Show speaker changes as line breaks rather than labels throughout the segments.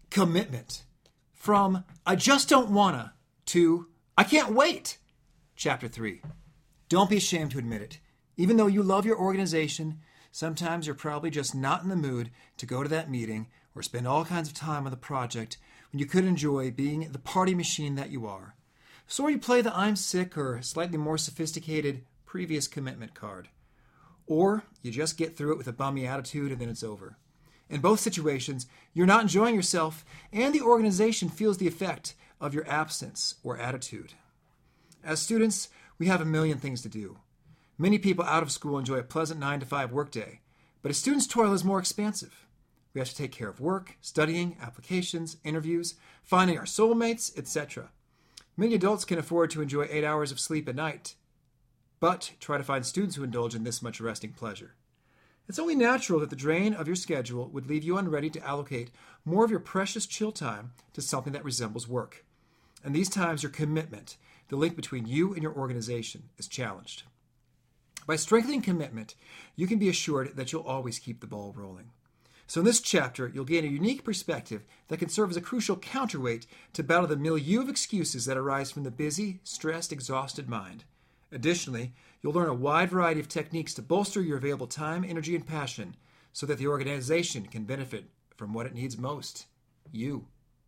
Commitment. From I just don't wanna to I can't wait. Chapter 3. Don't be ashamed to admit it. Even though you love your organization, sometimes you're probably just not in the mood to go to that meeting or spend all kinds of time on the project when you could enjoy being the party machine that you are. So you play the I'm sick or slightly more sophisticated previous commitment card. Or you just get through it with a bummy attitude and then it's over. In both situations, you're not enjoying yourself and the organization feels the effect of your absence or attitude. As students, we have a million things to do. Many people out of school enjoy a pleasant 9-to-5 workday, but a student's toil is more expansive. We have to take care of work, studying, applications, interviews, finding our soulmates, etc. Many adults can afford to enjoy 8 hours of sleep a night, but try to find students who indulge in this much resting pleasure. It's only natural that the drain of your schedule would leave you unready to allocate more of your precious chill time to something that resembles work. And these times your commitment, the link between you and your organization, is challenged. By strengthening commitment, you can be assured that you'll always keep the ball rolling. So in this chapter, you'll gain a unique perspective that can serve as a crucial counterweight to battle the milieu of excuses that arise from the busy, stressed, exhausted mind. Additionally, you'll learn a wide variety of techniques to bolster your available time, energy, and passion so that the organization can benefit from what it needs most, you.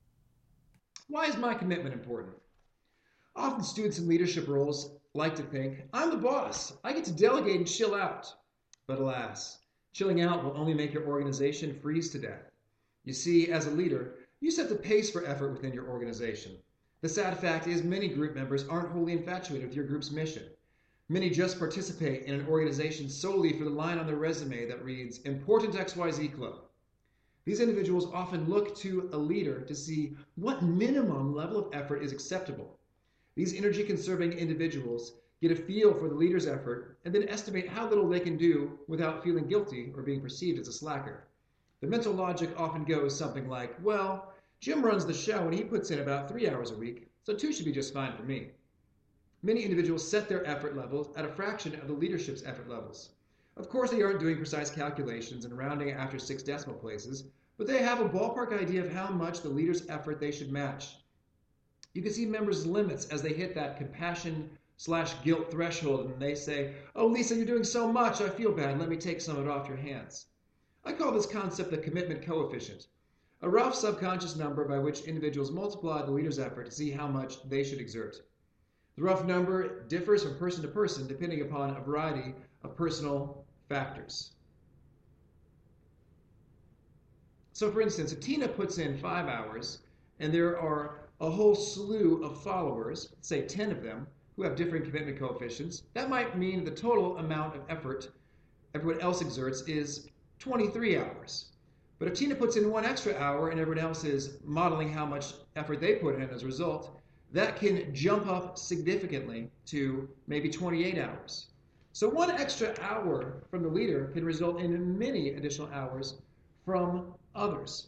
Why is my commitment important? Often students in leadership roles like to think, I'm the boss, I get to delegate and chill out. But alas, chilling out will only make your organization freeze to death. You see, as a leader, you set the pace for effort within your organization. The sad fact is many group members aren't wholly infatuated with your group's mission. Many just participate in an organization solely for the line on their resume that reads, Important XYZ Club. These individuals often look to a leader to see what minimum level of effort is acceptable. These energy-conserving individuals get a feel for the leader's effort and then estimate how little they can do without feeling guilty or being perceived as a slacker. The mental logic often goes something like, well, Jim runs the show and he puts in about 3 hours a week, so 2 should be just fine for me. Many individuals set their effort levels at a fraction of the leadership's effort levels. Of course, they aren't doing precise calculations and rounding after 6 decimal places, but they have a ballpark idea of how much the leader's effort they should match. You can see members' limits as they hit that compassion/guilt threshold and they say, oh, Lisa, you're doing so much, I feel bad, let me take some of it off your hands. I call this concept the commitment coefficient, a rough subconscious number by which individuals multiply the leader's effort to see how much they should exert. The rough number differs from person to person depending upon a variety of personal factors. So for instance, if Tina puts in 5 hours and there are a whole slew of followers, say 10 of them, who have different commitment coefficients, that might mean the total amount of effort everyone else exerts is 23 hours. But if Tina puts in 1 extra hour and everyone else is modeling how much effort they put in as a result, that can jump up significantly to maybe 28 hours. So 1 extra hour from the leader can result in many additional hours from others.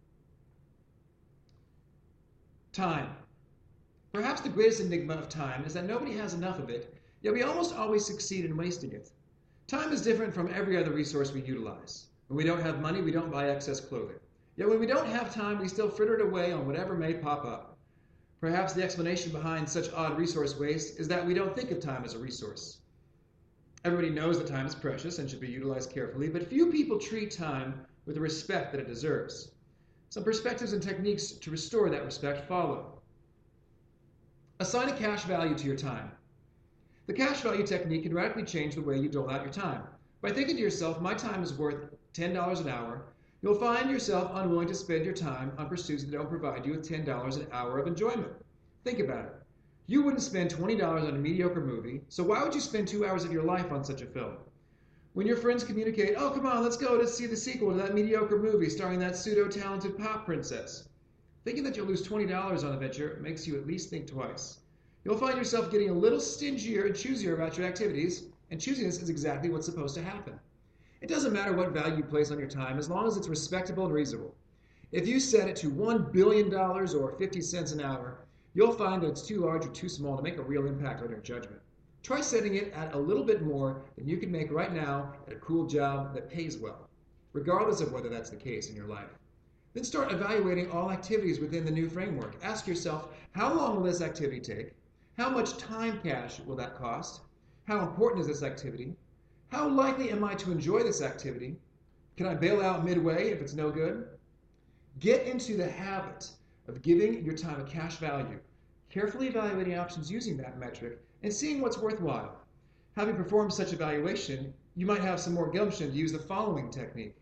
Time. Perhaps the greatest enigma of time is that nobody has enough of it, yet we almost always succeed in wasting it. Time is different from every other resource we utilize. When we don't have money, we don't buy excess clothing. Yet when we don't have time, we still fritter it away on whatever may pop up. Perhaps the explanation behind such odd resource waste is that we don't think of time as a resource. Everybody knows that time is precious and should be utilized carefully, but few people treat time with the respect that it deserves. Some perspectives and techniques to restore that respect follow. Assign a cash value to your time. The cash value technique can radically change the way you dole out your time. By thinking to yourself, my time is worth $10 an hour, you'll find yourself unwilling to spend your time on pursuits that don't provide you with $10 an hour of enjoyment. Think about it. You wouldn't spend $20 on a mediocre movie, so why would you spend 2 hours of your life on such a film? When your friends communicate, oh, come on, let's go to see the sequel to that mediocre movie starring that pseudo-talented pop princess. Thinking that you'll lose $20 on a venture makes you at least think twice. You'll find yourself getting a little stingier and choosier about your activities, and choosiness is exactly what's supposed to happen. It doesn't matter what value you place on your time as long as it's respectable and reasonable. If you set it to $1 billion or 50 cents an hour, you'll find that it's too large or too small to make a real impact on your judgment. Try setting it at a little bit more than you can make right now at a cool job that pays well, regardless of whether that's the case in your life. Then start evaluating all activities within the new framework. Ask yourself, how long will this activity take? How much time cash will that cost? How important is this activity? How likely am I to enjoy this activity? Can I bail out midway if it's no good? Get into the habit of giving your time a cash value, carefully evaluating options using that metric, and seeing what's worthwhile. Having performed such evaluation, you might have some more gumption to use the following technique.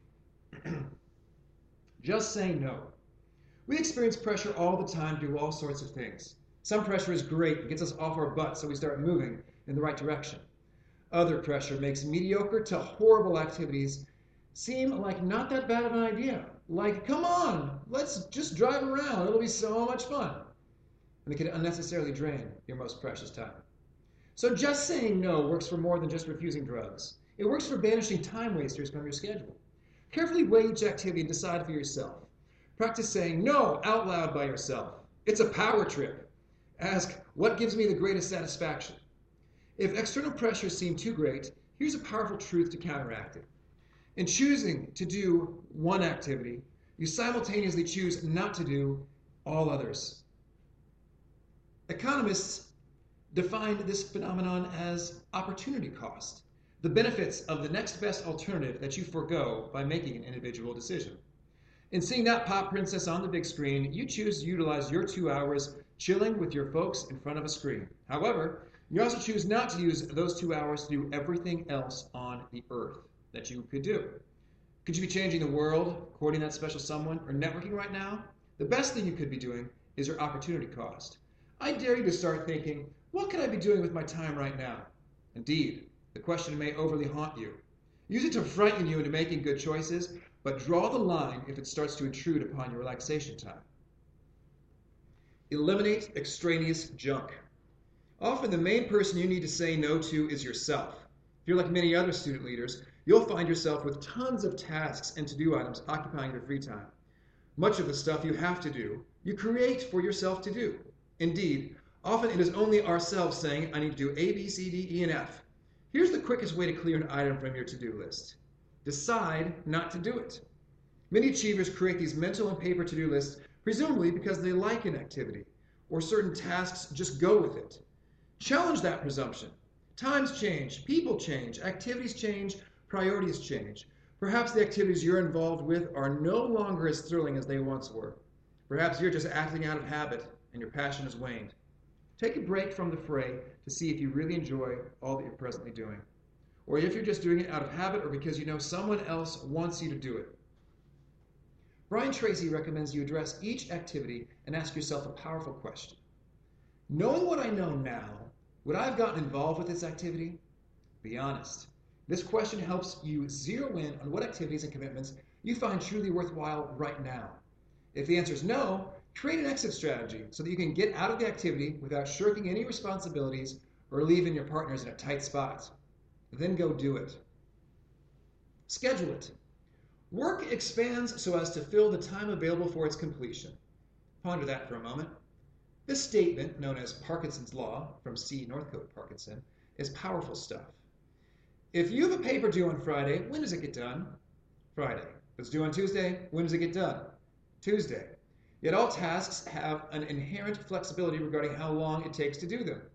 Just say no. We experience pressure all the time to do all sorts of things. Some pressure is great and gets us off our butts so we start moving in the right direction. Other pressure makes mediocre to horrible activities seem like not that bad of an idea. Like, come on, let's just drive around. It'll be so much fun. And it can unnecessarily drain your most precious time. So just saying no works for more than just refusing drugs. It works for banishing time wasters from your schedule. Carefully weigh each activity and decide for yourself. Practice saying no out loud by yourself. It's a power trip. Ask, what gives me the greatest satisfaction? If external pressures seem too great, here's a powerful truth to counteract it. In choosing to do one activity, you simultaneously choose not to do all others. Economists define this phenomenon as opportunity cost, the benefits of the next best alternative that you forego by making an individual decision. In seeing that pop princess on the big screen, you choose to utilize your 2 hours chilling with your folks in front of a screen. However, you also choose not to use those 2 hours to do everything else on the earth that you could do. Could you be changing the world, courting that special someone, or networking right now? The best thing you could be doing is your opportunity cost. I dare you to start thinking, what could I be doing with my time right now? Indeed, the question may overly haunt you. Use it to frighten you into making good choices, but draw the line if it starts to intrude upon your relaxation time. Eliminate extraneous junk. Often the main person you need to say no to is yourself. If you're like many other student leaders, you'll find yourself with tons of tasks and to-do items occupying your free time. Much of the stuff you have to do, you create for yourself to do. Indeed, often it is only ourselves saying, I need to do A, B, C, D, E, and F. Here's the quickest way to clear an item from your to-do list. Decide not to do it. Many achievers create these mental and paper to-do lists presumably because they like an activity or certain tasks just go with it. Challenge that presumption. Times change, people change, activities change, priorities change. Perhaps the activities you're involved with are no longer as thrilling as they once were. Perhaps you're just acting out of habit and your passion has waned. Take a break from the fray to see if you really enjoy all that you're presently doing, or if you're just doing it out of habit or because you know someone else wants you to do it. Brian Tracy recommends you address each activity and ask yourself a powerful question. Knowing what I know now, would I have gotten involved with this activity? Be honest. This question helps you zero in on what activities and commitments you find truly worthwhile right now. If the answer is no, create an exit strategy so that you can get out of the activity without shirking any responsibilities or leaving your partners in a tight spot. Then go do it. Schedule it. Work expands so as to fill the time available for its completion. Ponder that for a moment. This statement, known as Parkinson's Law, from C. Northcote Parkinson, is powerful stuff. If you have a paper due on Friday, when does it get done? Friday. If it's due on Tuesday, when does it get done? Tuesday. Yet all tasks have an inherent flexibility regarding how long it takes to do them.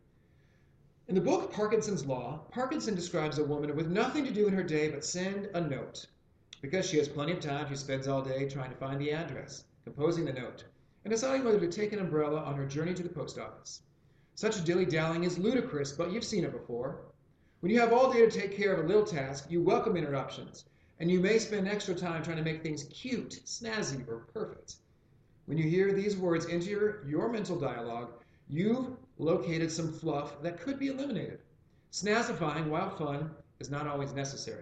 In the book Parkinson's Law, Parkinson describes a woman with nothing to do in her day but send a note. Because she has plenty of time, she spends all day trying to find the address, composing the note, and deciding whether to take an umbrella on her journey to the post office. Such dilly-dallying is ludicrous, but you've seen it before. When you have all day to take care of a little task, you welcome interruptions, and you may spend extra time trying to make things cute, snazzy, or perfect. When you hear these words enter your mental dialogue, you've located some fluff that could be eliminated. Snazzifying, while fun, is not always necessary.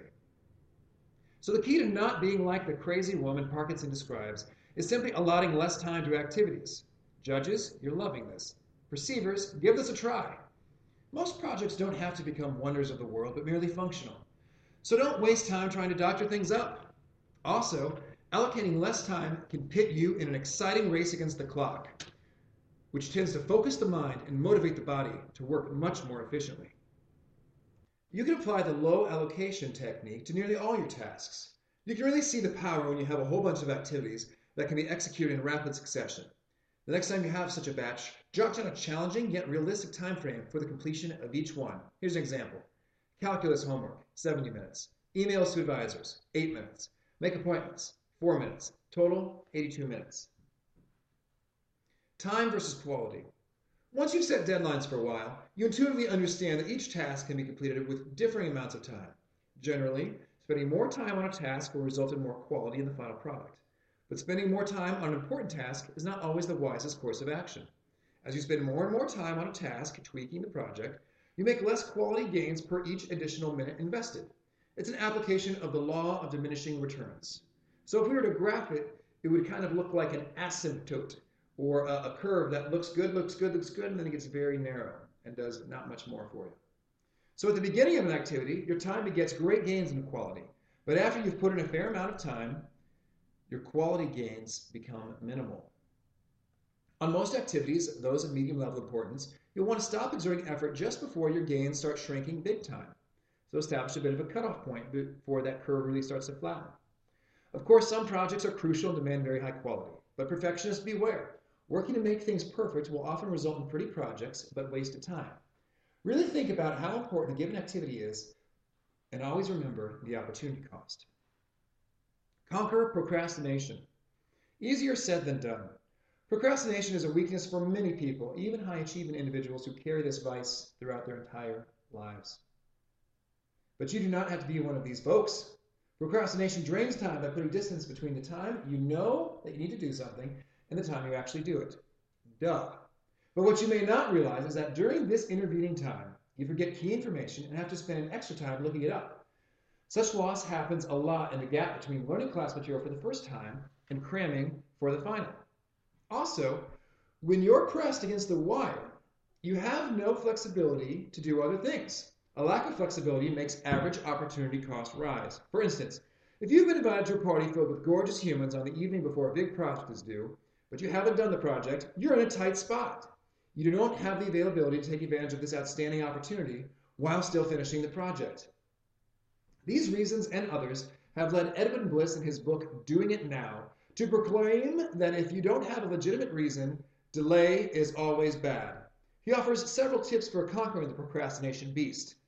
So the key to not being like the crazy woman Parkinson describes is simply allotting less time to activities. Judges, you're loving this. Perceivers, give this a try. Most projects don't have to become wonders of the world, but merely functional. So don't waste time trying to doctor things up. Also, allocating less time can pit you in an exciting race against the clock, which tends to focus the mind and motivate the body to work much more efficiently. You can apply the low allocation technique to nearly all your tasks. You can really see the power when you have a whole bunch of activities that can be executed in rapid succession. The next time you have such a batch, jot down a challenging yet realistic time frame for the completion of each one. Here's an example. Calculus homework, 70 minutes. Emails to advisors, 8 minutes. Make appointments, 4 minutes. Total, 82 minutes. Time versus quality. Once you've set deadlines for a while, you intuitively understand that each task can be completed with differing amounts of time. Generally, spending more time on a task will result in more quality in the final product. But spending more time on an important task is not always the wisest course of action. As you spend more and more time on a task tweaking the project, you make less quality gains per each additional minute invested. It's an application of the law of diminishing returns. So if we were to graph it, it would kind of look like an asymptote, or a curve that looks good, and then it gets very narrow and does not much more for you. So at the beginning of an activity, your time begets great gains in quality. But after you've put in a fair amount of time, your quality gains become minimal. On most activities, those of medium level importance, you'll want to stop exerting effort just before your gains start shrinking big time. So establish a bit of a cutoff point before that curve really starts to flatten. Of course, some projects are crucial and demand very high quality, but perfectionists beware. Working to make things perfect will often result in pretty projects, but wasted time. Really think about how important a given activity is, and always remember the opportunity cost. Conquer procrastination. Easier said than done. Procrastination is a weakness for many people, even high-achieving individuals who carry this vice throughout their entire lives. But you do not have to be one of these folks. Procrastination drains time by putting distance between the time you know that you need to do something and the time you actually do it. Duh. But what you may not realize is that during this intervening time, you forget key information and have to spend an extra time looking it up. Such loss happens a lot in the gap between learning class material for the first time and cramming for the final. Also, when you're pressed against the wire, you have no flexibility to do other things. A lack of flexibility makes average opportunity cost rise. For instance, if you've been invited to a party filled with gorgeous humans on the evening before a big project is due, but you haven't done the project, you're in a tight spot. You don't have the availability to take advantage of this outstanding opportunity while still finishing the project. These reasons and others have led Edwin Bliss in his book, Doing It Now, to proclaim that if you don't have a legitimate reason, delay is always bad. He offers several tips for conquering the procrastination beast.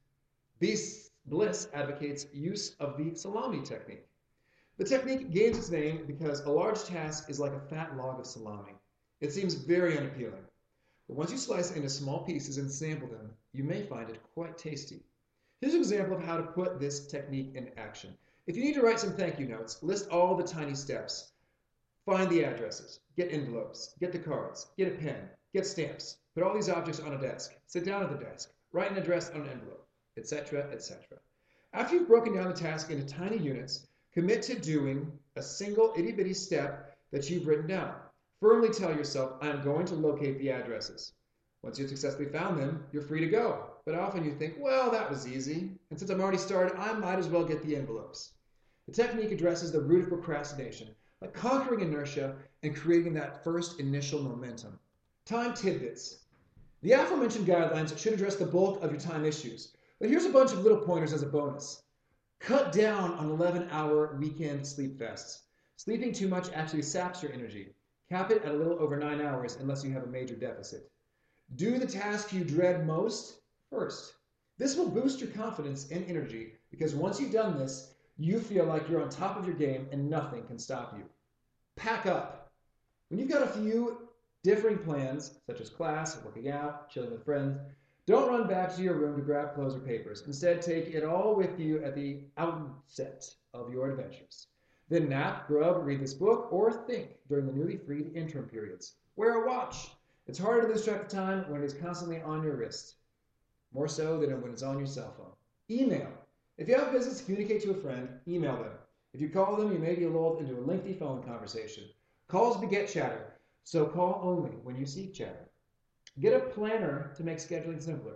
Bliss advocates use of the salami technique. The technique gains its name because a large task is like a fat log of salami. It seems very unappealing. But once you slice it into small pieces and sample them, you may find it quite tasty. Here's an example of how to put this technique into action. If you need to write some thank you notes, list all the tiny steps. Find the addresses, get envelopes, get the cards, get a pen, get stamps, put all these objects on a desk, sit down at the desk, write an address on an envelope, etc., etc. After you've broken down the task into tiny units, commit to doing a single itty-bitty step that you've written down. Firmly tell yourself, I'm going to locate the addresses. Once you've successfully found them, you're free to go. But often you think, well, that was easy. And since I'm already started, I might as well get the envelopes. The technique addresses the root of procrastination by conquering inertia and creating that first initial momentum. Time tidbits. The aforementioned guidelines should address the bulk of your time issues. But here's a bunch of little pointers as a bonus. Cut down on 11-hour weekend sleep fests. Sleeping too much actually saps your energy. Cap it at a little over 9 hours unless you have a major deficit. Do the task you dread most first. This will boost your confidence and energy because once you've done this, you feel like you're on top of your game and nothing can stop you. Pack up. When you've got a few differing plans, such as class, working out, chilling with friends, don't run back to your room to grab clothes or papers. Instead, take it all with you at the outset of your adventures. Then nap, grub, read this book, or think during the newly freed interim periods. Wear a watch. It's harder to lose track of time when it is constantly on your wrist. More so than when it's on your cell phone. Email. If you have business to communicate to a friend, email them. If you call them, you may be lulled into a lengthy phone conversation. Calls beget chatter, so call only when you seek chatter. Get a planner to make scheduling simpler.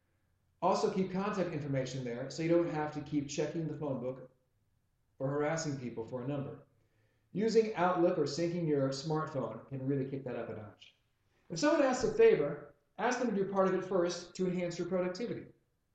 Also keep contact information there so you don't have to keep checking the phone book or harassing people for a number. Using Outlook or syncing your smartphone can really kick that up a notch. If someone asks a favor, ask them to do part of it first to enhance your productivity.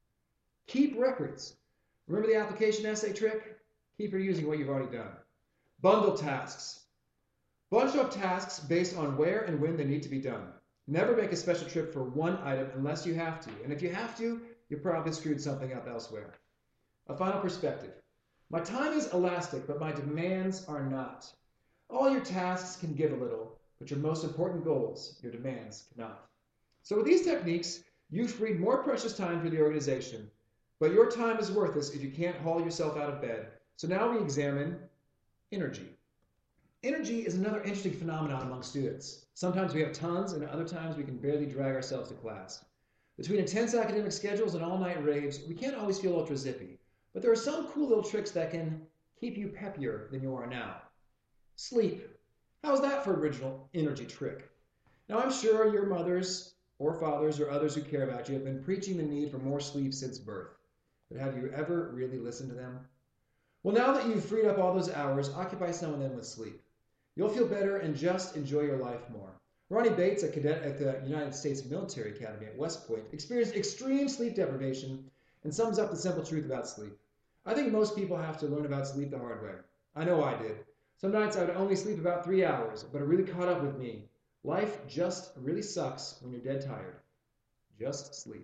Keep records. Remember the application essay trick? Keep reusing what you've already done. Bundle tasks. Bunch off tasks based on where and when they need to be done. Never make a special trip for one item unless you have to. And if you have to, you probably screwed something up elsewhere. A final perspective. My time is elastic, but my demands are not. All your tasks can give a little, but your most important goals, your demands, cannot. So with these techniques, you've freed more precious time for the organization, but your time is worthless if you can't haul yourself out of bed. So now we examine energy. Energy is another interesting phenomenon among students. Sometimes we have tons, and other times we can barely drag ourselves to class. Between intense academic schedules and all-night raves, we can't always feel ultra zippy, but there are some cool little tricks that can keep you peppier than you are now. Sleep. How's that for original energy trick? Now I'm sure your mothers or fathers or others who care about you have been preaching the need for more sleep since birth. But have you ever really listened to them? Well, now that you've freed up all those hours, occupy some of them with sleep. You'll feel better and just enjoy your life more. Ronnie Bates, a cadet at the United States Military Academy at West Point, experienced extreme sleep deprivation and sums up the simple truth about sleep. I think most people have to learn about sleep the hard way. I know I did. Some nights I would only sleep about 3 hours, but it really caught up with me. Life just really sucks when you're dead tired. Just sleep.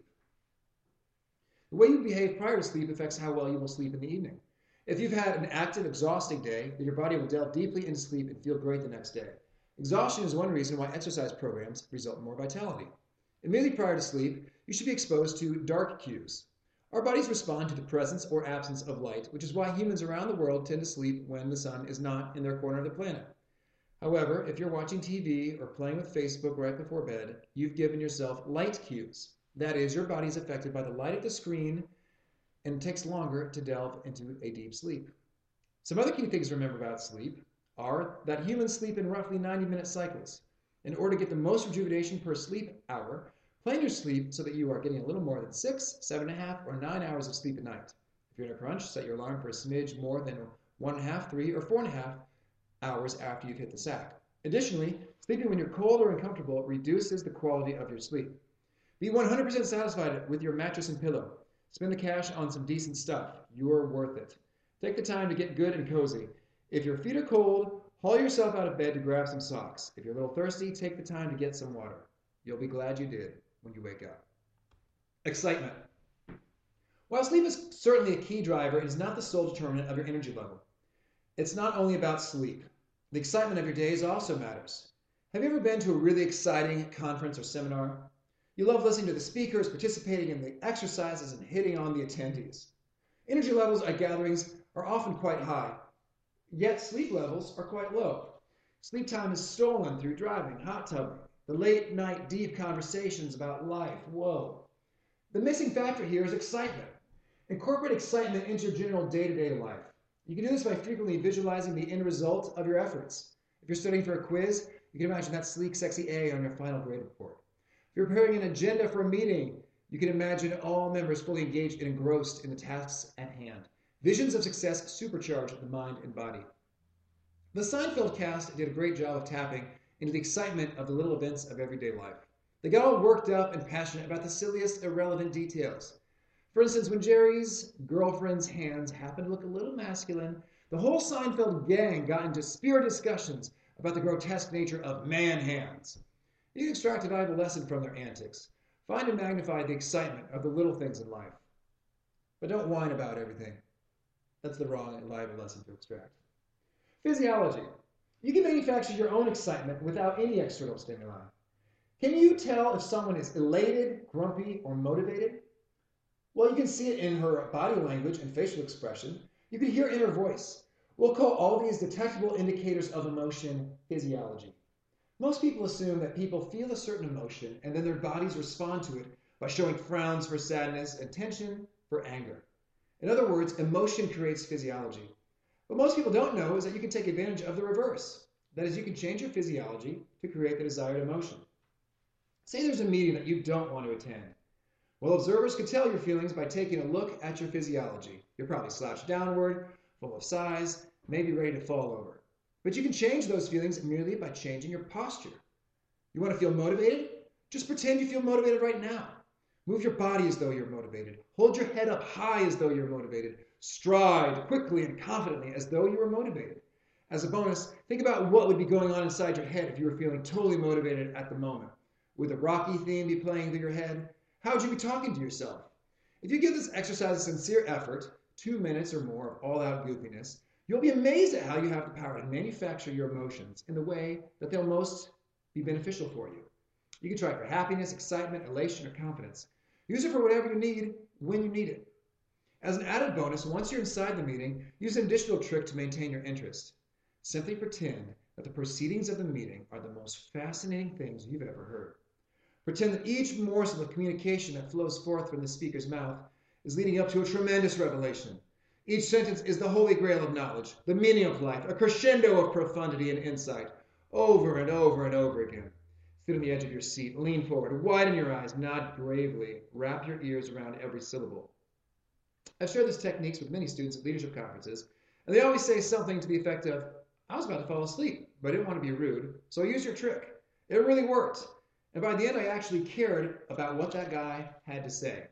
The way you behave prior to sleep affects how well you will sleep in the evening. If you've had an active, exhausting day, then your body will delve deeply into sleep and feel great the next day. Exhaustion is one reason why exercise programs result in more vitality. Immediately prior to sleep, you should be exposed to dark cues. Our bodies respond to the presence or absence of light, which is why humans around the world tend to sleep when the sun is not in their corner of the planet. However, if you're watching TV or playing with Facebook right before bed, you've given yourself light cues. That is, your body is affected by the light of the screen and it takes longer to delve into a deep sleep. Some other key things to remember about sleep are that humans sleep in roughly 90-minute cycles. In order to get the most rejuvenation per sleep hour, plan your sleep so that you are getting a little more than 6, 7.5, or 9 hours of sleep at night. If you're in a crunch, set your alarm for a smidge more than 1.5, 3, or 4.5 hours after you've hit the sack. Additionally, sleeping when you're cold or uncomfortable reduces the quality of your sleep. Be 100% satisfied with your mattress and pillow. Spend the cash on some decent stuff. You're worth it. Take the time to get good and cozy. If your feet are cold, haul yourself out of bed to grab some socks. If you're a little thirsty, take the time to get some water. You'll be glad you did when you wake up. Excitement. While sleep is certainly a key driver, it is not the sole determinant of your energy level. It's not only about sleep. The excitement of your days also matters. Have you ever been to a really exciting conference or seminar? You love listening to the speakers, participating in the exercises, and hitting on the attendees. Energy levels at gatherings are often quite high, yet sleep levels are quite low. Sleep time is stolen through driving, hot tubbing, the late night deep conversations about life. Whoa. The missing factor here is excitement. Incorporate excitement into your general day-to-day life. You can do this by frequently visualizing the end result of your efforts. If you're studying for a quiz, you can imagine that sleek, sexy A on your final grade report. If you're preparing an agenda for a meeting, you can imagine all members fully engaged and engrossed in the tasks at hand. Visions of success supercharge the mind and body. The Seinfeld cast did a great job of tapping into the excitement of the little events of everyday life. They got all worked up and passionate about the silliest, irrelevant details. For instance, when Jerry's girlfriend's hands happened to look a little masculine, the whole Seinfeld gang got into spirited discussions about the grotesque nature of man hands. You can extract a valuable lesson from their antics. Find and magnify the excitement of the little things in life. But don't whine about everything. That's the wrong and valuable lesson to extract. Physiology. You can manufacture your own excitement without any external stimuli. Can you tell if someone is elated, grumpy, or motivated? Well, you can see it in her body language and facial expression. You can hear it in her voice. We'll call all these detectable indicators of emotion physiology. Most people assume that people feel a certain emotion and then their bodies respond to it by showing frowns for sadness and tension for anger. In other words, emotion creates physiology. What most people don't know is that you can take advantage of the reverse. That is, you can change your physiology to create the desired emotion. Say there's a meeting that you don't want to attend. Well, observers could tell your feelings by taking a look at your physiology. You're probably slouched downward, full of sighs, maybe ready to fall over. But you can change those feelings merely by changing your posture. You want to feel motivated? Just pretend you feel motivated right now. Move your body as though you're motivated. Hold your head up high as though you're motivated. Stride quickly and confidently as though you were motivated. As a bonus, think about what would be going on inside your head if you were feeling totally motivated at the moment. Would the Rocky theme be playing through your head? How would you be talking to yourself? If you give this exercise a sincere effort, 2 minutes or more of all-out goofiness, you'll be amazed at how you have the power to manufacture your emotions in the way that they'll most be beneficial for you. You can try it for happiness, excitement, elation, or confidence. Use it for whatever you need when you need it. As an added bonus, once you're inside the meeting, use an additional trick to maintain your interest. Simply pretend that the proceedings of the meeting are the most fascinating things you've ever heard. Pretend that each morsel of communication that flows forth from the speaker's mouth is leading up to a tremendous revelation. Each sentence is the holy grail of knowledge, the meaning of life, a crescendo of profundity and insight, over and over and over again. Sit on the edge of your seat, lean forward, widen your eyes, nod gravely, wrap your ears around every syllable. I've shared these techniques with many students at leadership conferences, and they always say something to the effect of, I was about to fall asleep, but I didn't want to be rude, so I used your trick. It really worked. And by the end, I actually cared about what that guy had to say.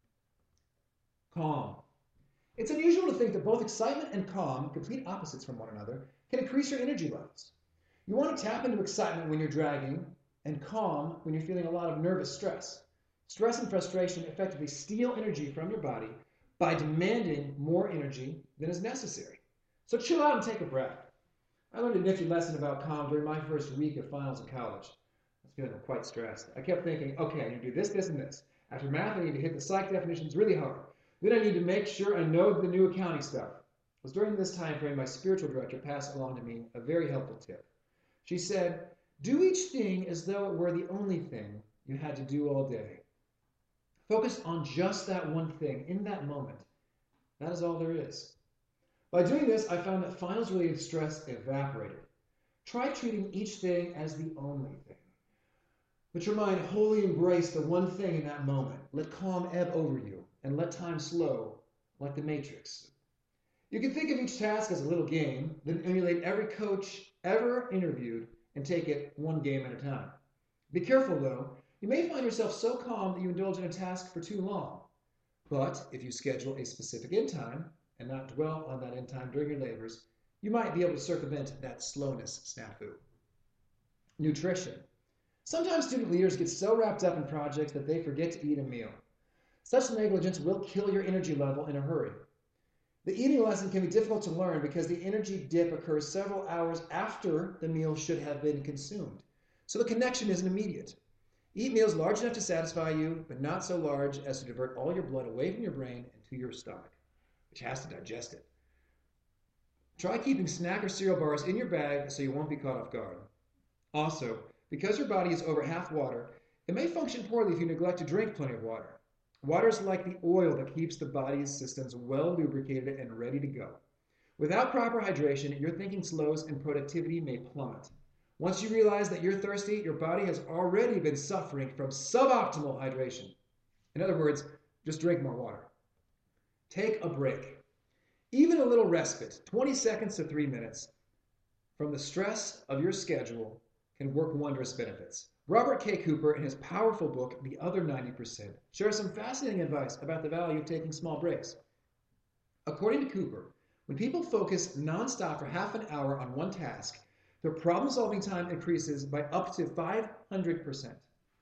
Calm. It's unusual to think that both excitement and calm, complete opposites from one another, can increase your energy levels. You want to tap into excitement when you're dragging, and calm when you're feeling a lot of nervous stress. Stress and frustration effectively steal energy from your body by demanding more energy than is necessary. So chill out and take a breath. I learned a nifty lesson about calm during my first week of finals in college. I was feeling quite stressed. I kept thinking, okay, I need to do this, this, and this. After math, I need to hit the psych definitions really hard. Then I need to make sure I know the new accounting stuff. It was during this time frame my spiritual director passed along to me a very helpful tip. She said, do each thing as though it were the only thing you had to do all day. Focus on just that one thing in that moment. That is all there is. By doing this, I found that finals-related stress evaporated. Try treating each thing as the only thing. Let your mind wholly embrace the one thing in that moment. Let calm ebb over you, and let time slow, like the Matrix. You can think of each task as a little game, then emulate every coach ever interviewed and take it one game at a time. Be careful, though. You may find yourself so calm that you indulge in a task for too long. But if you schedule a specific end time and not dwell on that end time during your labors, you might be able to circumvent that slowness snafu. Nutrition. Sometimes student leaders get so wrapped up in projects that they forget to eat a meal. Such negligence will kill your energy level in a hurry. The eating lesson can be difficult to learn because the energy dip occurs several hours after the meal should have been consumed. So the connection isn't immediate. Eat meals large enough to satisfy you, but not so large as to divert all your blood away from your brain and to your stomach, which has to digest it. Try keeping snack or cereal bars in your bag so you won't be caught off guard. Also, because your body is over half water, it may function poorly if you neglect to drink plenty of water. Water is like the oil that keeps the body's systems well lubricated and ready to go. Without proper hydration, your thinking slows and productivity may plummet. Once you realize that you're thirsty, your body has already been suffering from suboptimal hydration. In other words, just drink more water. Take a break. Even a little respite, 20 seconds to 3 minutes, from the stress of your schedule can work wondrous benefits. Robert K. Cooper, in his powerful book, The Other 90%, shares some fascinating advice about the value of taking small breaks. According to Cooper, when people focus nonstop for half an hour on one task, their problem-solving time increases by up to 500%.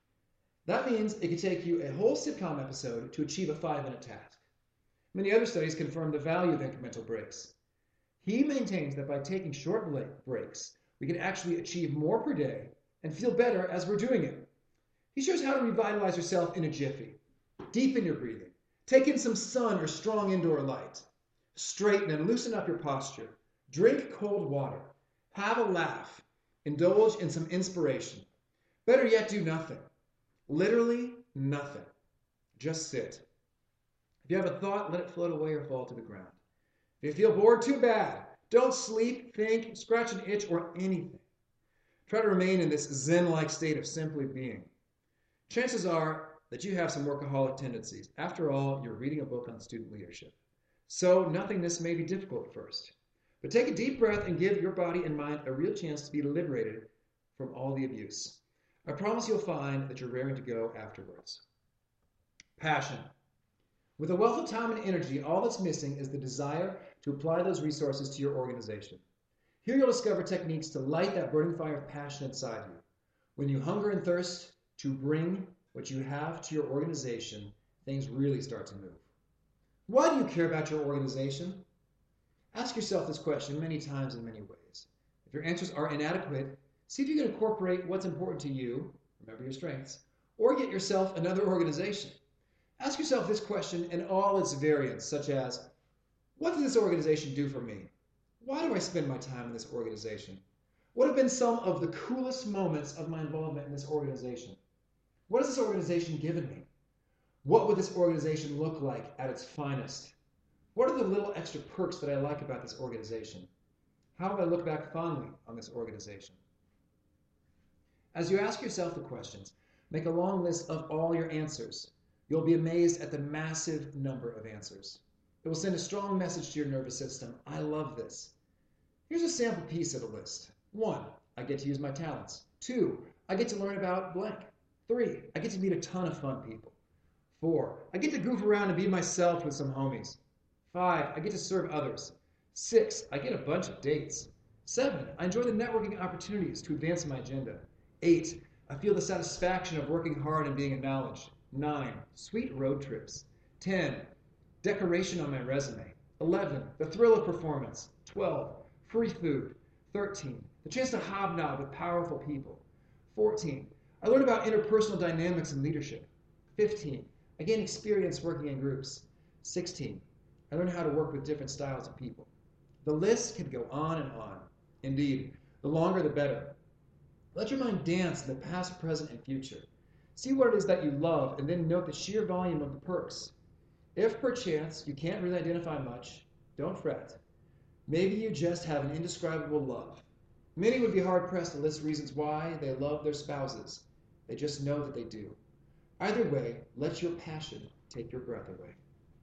That means it could take you a whole sitcom episode to achieve a 5-minute task. Many other studies confirm the value of incremental breaks. He maintains that by taking short breaks, we can actually achieve more per day and feel better as we're doing it. He shows how to revitalize yourself in a jiffy. Deepen your breathing. Take in some sun or strong indoor light. Straighten and loosen up your posture. Drink cold water. Have a laugh. Indulge in some inspiration. Better yet, do nothing. Literally nothing. Just sit. If you have a thought, let it float away or fall to the ground. If you feel bored, too bad. Don't sleep, think, scratch an itch, or anything. Try to remain in this Zen-like state of simply being. Chances are that you have some workaholic tendencies. After all, you're reading a book on student leadership. So nothingness may be difficult at first. But take a deep breath and give your body and mind a real chance to be liberated from all the abuse. I promise you'll find that you're raring to go afterwards. Passion. With a wealth of time and energy, all that's missing is the desire to apply those resources to your organization. Here you'll discover techniques to light that burning fire of passion inside you. When you hunger and thirst to bring what you have to your organization, things really start to move. Why do you care about your organization? Ask yourself this question many times in many ways. If your answers are inadequate, see if you can incorporate what's important to you, remember your strengths, or get yourself another organization. Ask yourself this question in all its variants, such as, what does this organization do for me? Why do I spend my time in this organization? What have been some of the coolest moments of my involvement in this organization? What has this organization given me? What would this organization look like at its finest? What are the little extra perks that I like about this organization? How will I look back fondly on this organization? As you ask yourself the questions, make a long list of all your answers. You'll be amazed at the massive number of answers. It will send a strong message to your nervous system. I love this. Here's a sample piece of the list. 1, I get to use my talents. 2, I get to learn about blank. 3, I get to meet a ton of fun people. 4, I get to goof around and be myself with some homies. 5, I get to serve others. 6, I get a bunch of dates. 7, I enjoy the networking opportunities to advance my agenda. 8, I feel the satisfaction of working hard and being acknowledged. 9, sweet road trips. 10, decoration on my resume. 11, the thrill of performance. 12, free food. 13, the chance to hobnob with powerful people. 14, I learn about interpersonal dynamics and leadership. 15, I gain experience working in groups. 16, I learn how to work with different styles of people. The list can go on and on. Indeed, the longer the better. Let your mind dance in the past, present, and future. See what it is that you love, and then note the sheer volume of the perks. If perchance you can't really identify much, don't fret. Maybe you just have an indescribable love. Many would be hard-pressed to list reasons why they love their spouses. They just know that they do. Either way, let your passion take your breath away.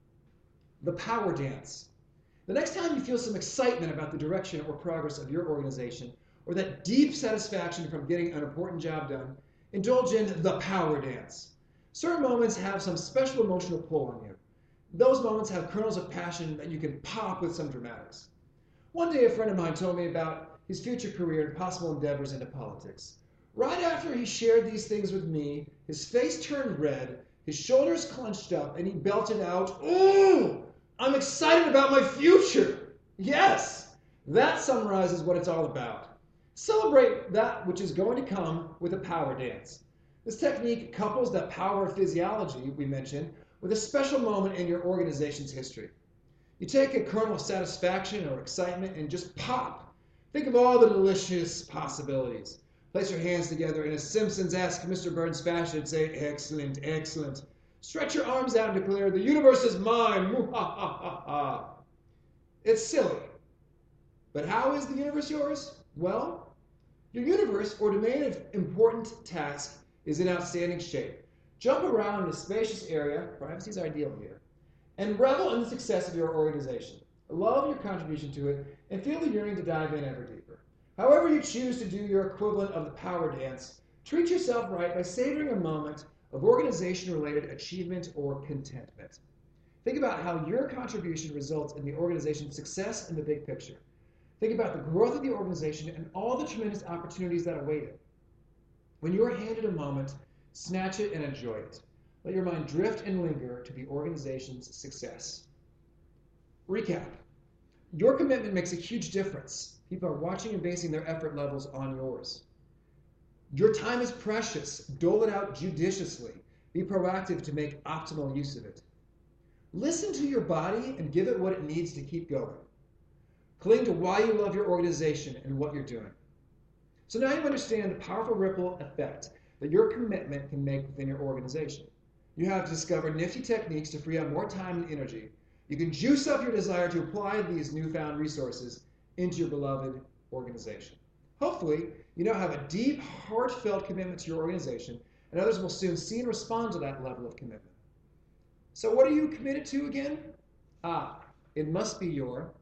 The power dance. The next time you feel some excitement about the direction or progress of your organization, or that deep satisfaction from getting an important job done, indulge in the power dance. Certain moments have some special emotional pull on you. Those moments have kernels of passion that you can pop with some dramatics. One day a friend of mine told me about his future career and possible endeavors into politics. Right after he shared these things with me, his face turned red, his shoulders clenched up, and he belted out, "Ooh, I'm excited about my future." Yes, that summarizes what it's all about. Celebrate that which is going to come with a power dance. This technique couples that power physiology we mentioned with a special moment in your organization's history. You take a kernel of satisfaction or excitement and just pop. Think of all the delicious possibilities. Place your hands together in a Simpsons-esque Mr. Burns fashion and say, "Excellent, excellent." Stretch your arms out and declare, "The universe is mine." Moo-ha-ha-ha-ha. It's silly. But how is the universe yours? Well, your universe or domain of important task is in outstanding shape. Jump around in a spacious area, privacy is ideal here, and revel in the success of your organization. Love your contribution to it and feel the yearning to dive in ever deeper. However you choose to do your equivalent of the power dance, treat yourself right by savoring a moment of organization-related achievement or contentment. Think about how your contribution results in the organization's success in the big picture. Think about the growth of the organization and all the tremendous opportunities that await it. When you are handed a moment, snatch it and enjoy it. Let your mind drift and linger to the organization's success. Recap. Your commitment makes a huge difference. People are watching and basing their effort levels on yours. Your time is precious. Dole it out judiciously. Be proactive to make optimal use of it. Listen to your body and give it what it needs to keep going. Cling to why you love your organization and what you're doing. So now you understand the powerful ripple effect that your commitment can make within your organization. You have discovered nifty techniques to free up more time and energy. You can juice up your desire to apply these newfound resources into your beloved organization. Hopefully, you now have a deep, heartfelt commitment to your organization, and others will soon see and respond to that level of commitment. So what are you committed to again? It must be your